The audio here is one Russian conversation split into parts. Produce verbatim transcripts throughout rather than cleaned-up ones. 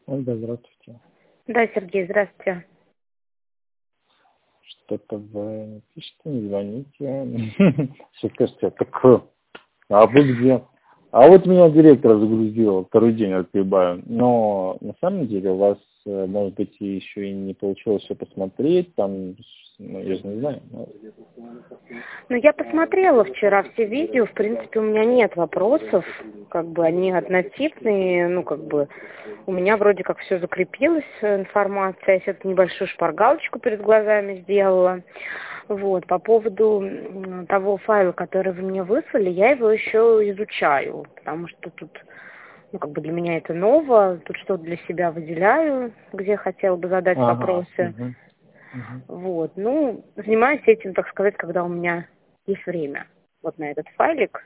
Ольга, здравствуйте. Да, Сергей, здравствуйте. Что-то вы не пишете, не звоните. Сейчас скажете, так, а вы где? А вот меня директор загрузил, второй день отгребаю. Но на самом деле у вас, э, может быть, и еще и не получилось все посмотреть, там, ну, я же не знаю. но- Ну, я посмотрела вчера все видео, в принципе, у меня нет вопросов, как бы они однотипные, ну, как бы у меня вроде как все закрепилась э, информация, я себе тут небольшую шпаргалочку перед глазами сделала. Вот, по поводу м, того файла, который вы мне выслали, я его еще изучаю, потому что тут, ну, как бы для меня это ново, тут что-то для себя выделяю, где хотела бы задать Ага. вопросы. Мгм, мгм. Вот, ну, занимаюсь этим, так сказать, когда у меня есть время. Вот на этот файлик,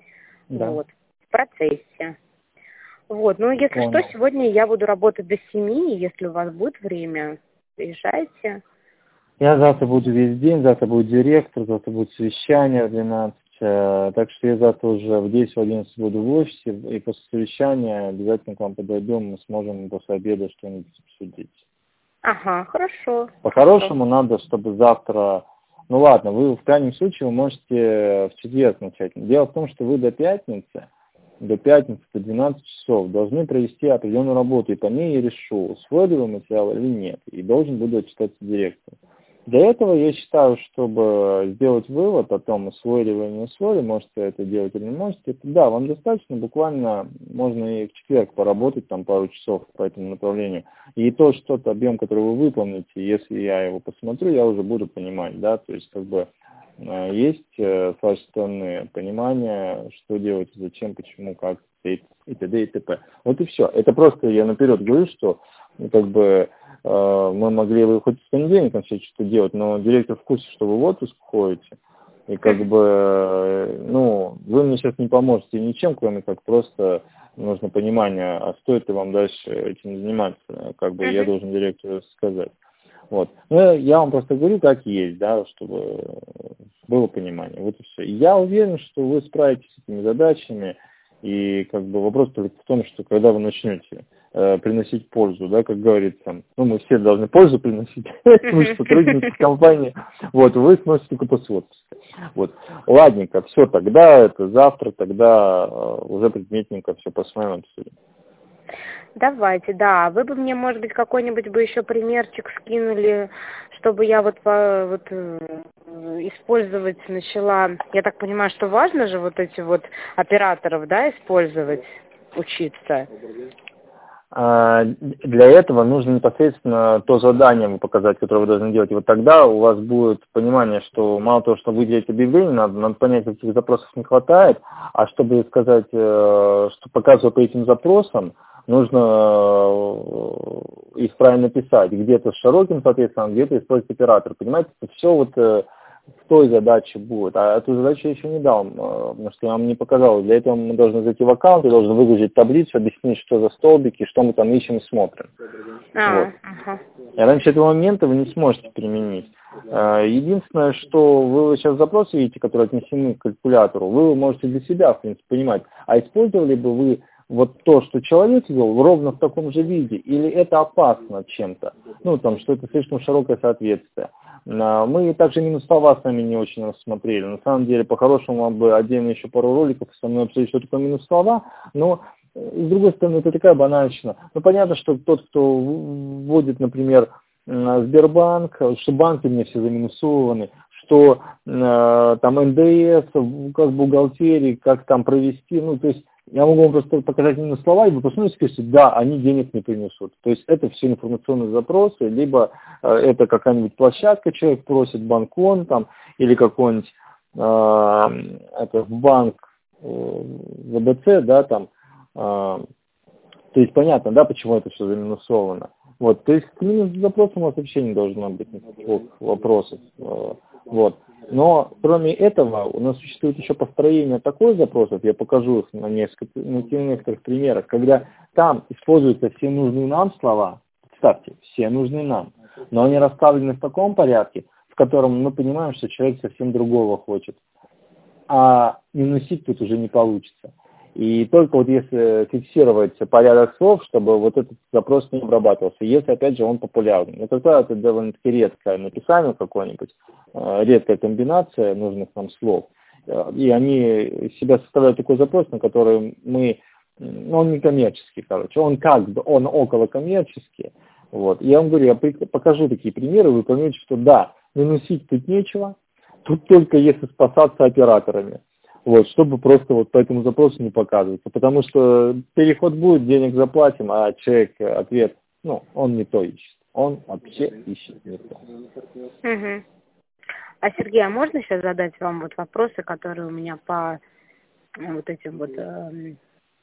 Да, вот, в процессе. Вот, ну, если что, понял. сегодня я буду работать до семи, если у вас будет время, приезжайте. Я завтра буду весь день, завтра будет директор, завтра будет совещание в двенадцать. э, Так что я завтра уже в десять-одиннадцать буду в офисе, и после совещания обязательно к вам подойдем, мы сможем после обеда что-нибудь обсудить. Ага, хорошо, хорошо. По-хорошему надо, чтобы завтра... Ну ладно, вы в крайнем случае вы можете в четверг начать. Дело в том, что вы до пятницы, до пятницы, до двенадцати часов должны провести определенную работу, и по ней я решу, усвоили вы материал или нет, и должен буду отчитаться директору. Для этого я считаю, чтобы сделать вывод о том, усвоили вы или не усвоили, можете это делать или не можете, это, да, вам достаточно, буквально можно и в четверг поработать там пару часов по этому направлению. И то, что тот объем, который вы выполните, если я его посмотрю, я уже буду понимать, да, то есть как бы э, есть э, с вашей стороны понимание, что делать, зачем, почему, как, и и т.д. и т.п. Вот и все. Это просто я наперед говорю, что ну, как бы э, мы могли бы хоть с понедельника начать что-то делать, но директор в курсе, что вы в отпуск ходите, и как Мгм. бы, э, ну, вы мне сейчас не поможете ничем, кроме как просто нужно понимание, а стоит ли вам дальше этим заниматься, как бы я Мгм. должен директору сказать. Вот. Ну, я вам просто говорю, как есть, да, чтобы было понимание. Вот и все. И я уверен, что вы справитесь с этими задачами, и как бы вопрос только в том, что когда вы начнете э, приносить пользу, да, как говорится, ну, мы все должны пользу приносить, мы же Мгм. сотрудники компании, вот, вы сносите только после отпуска. Вот, ладненько, все, тогда это завтра, тогда э, уже предметненько все посмотрим, обсудим. Давайте, да. Вы бы мне, может быть, какой-нибудь бы еще примерчик скинули, чтобы я вот, по- вот э, использовать начала. Я так понимаю, что важно же вот эти вот операторов, да, использовать, учиться. А, Для этого нужно непосредственно то задание показать, которое вы должны делать. И вот тогда у вас будет понимание, что мало того, что выделить объявление, надо, надо понять, каких запросов не хватает, а чтобы сказать, э, что показывая по этим запросам, нужно э, их правильно писать. Где-то с широким, соответственно, а где-то использовать оператор. Понимаете, это все вот э, в той задаче будет. А эту задачу я еще не дал, э, потому что я вам не показал. Для этого мы должны зайти в аккаунт, я должен выгрузить таблицу, объяснить, что за столбики, что мы там ищем и смотрим. Вот. А, ага. И раньше этого момента вы не сможете применить. Э, Единственное, что вы сейчас запросы видите, которые отнесены к калькулятору, вы можете для себя, в принципе, понимать, а использовали бы вы вот то, что человек вел, ровно в таком же виде, или это опасно чем-то, ну, там, что это слишком широкое соответствие. А, Мы также минус слова с вами не очень рассмотрели. На самом деле, по-хорошему, вам бы отдельно еще пару роликов со мной обсудить, что такое минус слова, но э, с другой стороны, это такая банальщина. Ну, понятно, что тот, кто вводит, например, м, Сбербанк, что банки мне все заминусованы, что э, там эн дэ эс, в- как бухгалтерии, как там провести, ну, то есть я могу вам просто показать именно слова, и вы посмотрите, скажете, да, они денег не принесут. То есть это все информационные запросы, либо э, это какая-нибудь площадка, человек просит банкон там, или какой-нибудь э, это, банк э, вэ бэ цэ, да, там, э, то есть понятно, да, почему это все заминусовано. Вот, то есть к минус запросам у вас вообще не должно быть никаких вопросов. э, Вот. Но кроме этого у нас существует еще построение такой запросов, я покажу их на, несколько, на некоторых примерах, когда там используются все нужные нам слова, представьте, все нужные нам, но они расставлены в таком порядке, в котором мы понимаем, что человек совсем другого хочет, а минусить тут уже не получится. И И только вот если фиксировать порядок слов, чтобы вот этот запрос не обрабатывался, если, опять же, он популярный. Но тогда это довольно-таки редкое написание какое-нибудь, редкая комбинация нужных нам слов. И они себя составляют такой запрос, на который мы, ну, он не коммерческий, короче, он как бы, он около коммерческий. Вот. Я вам говорю, я покажу такие примеры, вы поймете, что да, минусить тут нечего, тут только если спасаться операторами. Вот, чтобы просто вот по этому запросу не показываться. Потому что переход будет, денег заплатим, а человек ответ, ну, он не то ищет. Он вообще ищет не то. Угу. А, Сергей, а можно сейчас задать вам вот вопросы, которые у меня по вот этим вот э,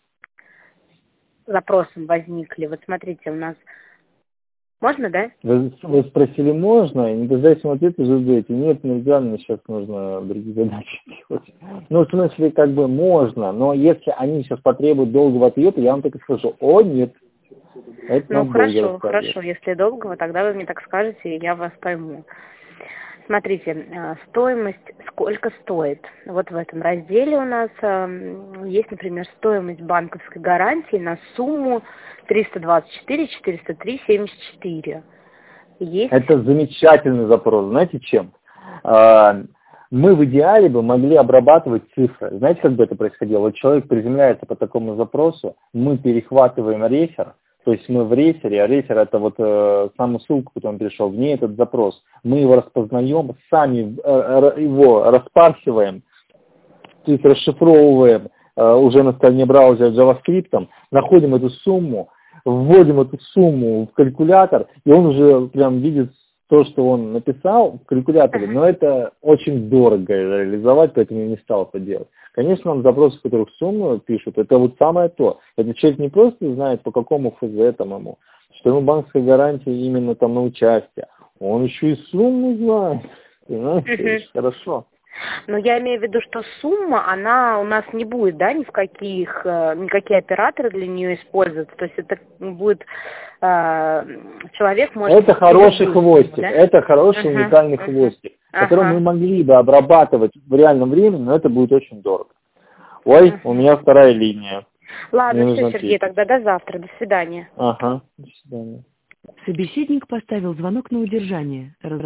запросам возникли? Вот смотрите, у нас... Можно, да? Вы, вы спросили, можно, и независимо от ответа задаете. Нет, нельзя, мне сейчас нужно другие задачи делать. Ну, в смысле, как бы можно, но если они сейчас потребуют долгого ответа, я вам так и скажу, о, нет. Это ну, хорошо, хорошо. Если долгого, тогда вы мне так скажете, и я вас пойму. Смотрите, стоимость, сколько стоит? Вот в этом разделе у нас есть, например, стоимость банковской гарантии на сумму триста двадцать четыре четыреста три семьдесят четыре. Есть... Это замечательный запрос. Знаете чем? Мы в идеале бы могли обрабатывать цифры. Знаете, как бы это происходило? Вот человек приземляется по такому запросу, мы перехватываем рефер, то есть мы в рейсере, а рейсер это вот э, саму ссылку, которую он перешел, в ней этот запрос. Мы его распознаем, сами э, его распарсиваем, то есть расшифровываем э, уже на стороне браузера JavaScript, находим эту сумму, вводим эту сумму в калькулятор, и он уже прям видит то, что он написал в калькуляторе, но это очень дорого реализовать, поэтому я не стал это делать. Конечно, нам запросы, в которых сумму пишут, это вот самое то. Этот человек не просто знает, по какому ФЗ там ему, что ему банковская гарантия именно там на участие, он еще и сумму знает. Понимаете, это очень хорошо. Но я имею в виду, что сумма, она у нас не будет, да, ни в каких, никакие операторы для нее используются. То есть это будет, э, человек может... Это хороший хвостик, да? Это хороший uh-huh, уникальный uh-huh, хвостик, uh-huh. который мы могли бы обрабатывать в реальном времени, но это будет очень дорого. Ой, uh-huh. у меня вторая линия. Ладно, все, Сергей, тогда до завтра, до свидания. Ага, до свидания. Собеседник поставил звонок на удержание.